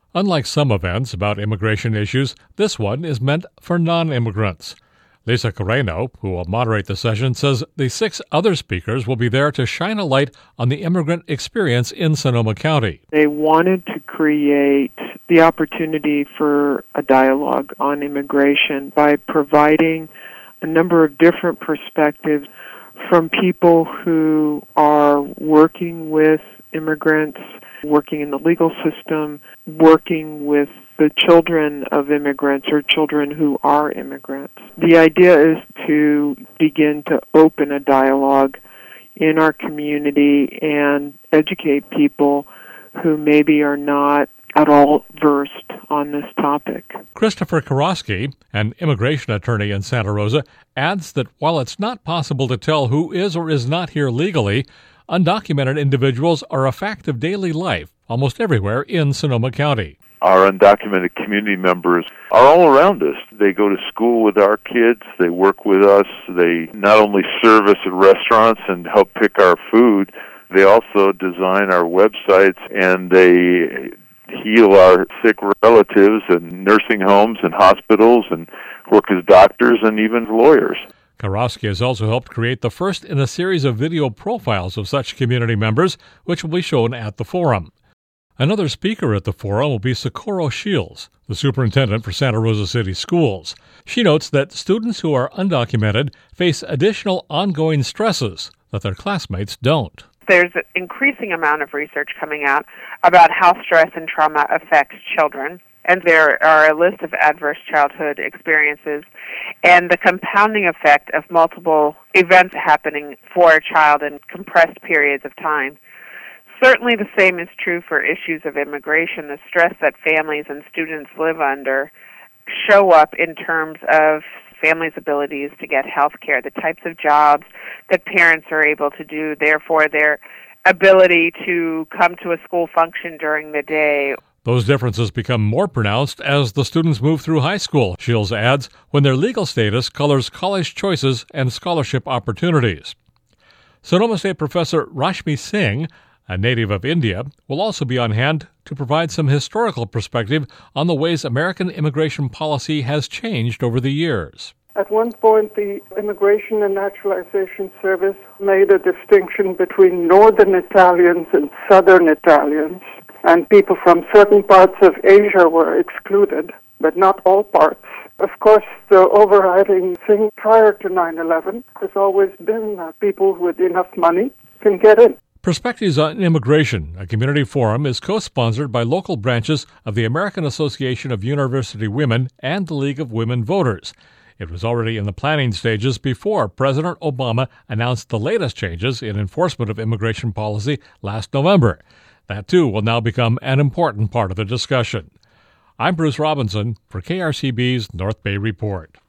Unlike some events about immigration issues, this one is meant for non-immigrants. Lisa Carreno, who will moderate the session, says the 6 other speakers will be there to shine a light on the immigrant experience in Sonoma County. They wanted to create the opportunity for a dialogue on immigration by providing a number of different perspectives from people who are working with immigrants, working in the legal system, working with the children of immigrants or children who are immigrants. The idea is to begin to open a dialogue in our community and educate people who maybe are not at all versed on this topic. Christopher Karosky, an immigration attorney in Santa Rosa, adds that while it's not possible to tell who is or is not here legally, undocumented individuals are a fact of daily life almost everywhere in Sonoma County. Our undocumented community members are all around us. They go to school with our kids. They work with us. They not only serve us at restaurants and help pick our food, they also design our websites and they heal our sick relatives in nursing homes and hospitals and work as doctors and even lawyers. Karosky has also helped create the first in a series of video profiles of such community members, which will be shown at the forum. Another speaker at the forum will be Socorro Shields, the superintendent for Santa Rosa City Schools. She notes that students who are undocumented face additional ongoing stresses that their classmates don't. There's an increasing amount of research coming out about how stress and trauma affects children, and there are a list of adverse childhood experiences and the compounding effect of multiple events happening for a child in compressed periods of time. Certainly the same is true for issues of immigration. The stress that families and students live under show up in terms of families' abilities to get health care, the types of jobs that parents are able to do, therefore their ability to come to a school function during the day. Those differences become more pronounced as the students move through high school, Shields adds, when their legal status colors college choices and scholarship opportunities. Sonoma State professor Rashmi Singh, a native of India, will also be on hand to provide some historical perspective on the ways American immigration policy has changed over the years. At one point, the Immigration and Naturalization Service made a distinction between northern Italians and southern Italians, and people from certain parts of Asia were excluded, but not all parts. Of course, the overriding thing prior to 9/11 has always been that people with enough money can get in. Perspectives on Immigration, a community forum, is co-sponsored by local branches of the American Association of University Women and the League of Women Voters. It was already in the planning stages before President Obama announced the latest changes in enforcement of immigration policy last November. That, too, will now become an important part of the discussion. I'm Bruce Robinson for KRCB's North Bay Report.